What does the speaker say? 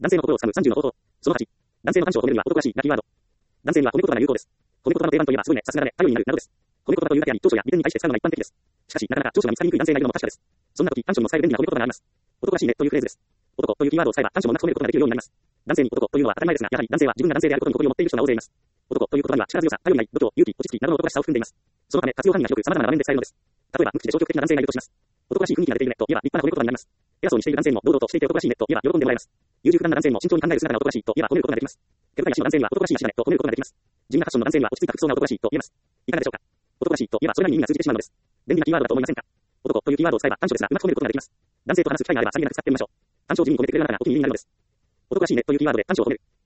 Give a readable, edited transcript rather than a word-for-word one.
男性の心をつかむ30の方法。その8。男性の短所を褒めるには男らしいがキーワード。男性には褒め言葉が有効です。褒め言葉の定番といえばすごいね、さすがだね、頼りになるなどです。褒め言葉というだけあり、長所や利点に対して使うのが一般的です。しかし、なかなか長所が見つかりにくい男性がいるのも確かです。そんな時、短所にも使える便利な褒め言葉があります。男らしいねというフレーズです。男というキーワードを使えば短所もなく褒めることができるようになります。男性に男というのは当たり前ですが、やはり男性は自分が男性であることに誇りを持っている人が大勢います。男という言葉には力強さ、頼りない、度胸、勇気、落ち着きなどの男らしさを含んでいます。そのため、活用範囲が広く様々な場面で使えるのです。例えば、無口で消極的な男性がいるとします。男らしい雰囲気が出ているねと言えば立派な褒め言葉になります。偉そうにしている男性にも堂々としていて男らしいねと言えば喜んでもらえます。優柔不断な男性にも慎重に考える姿が男らしいと言えば褒めることができます。手深い足の男性には男らしい足だねと褒めることができます。地味なファッションの男性には落ち着いた服装が男らしいと言えます。いかがでしょうか。男らしいと言えばそれなりに意味が通じてしまうのです。便利なキーワードだと思いませんか。男というキーワードを使えば短所ですがうまく褒めることができます。男性と話す機会があればさりげなく使ってみましょう。短所を自由に褒めてくれるあなたがお気に入りになるのです。男らしいねというキーワードで短所を褒める。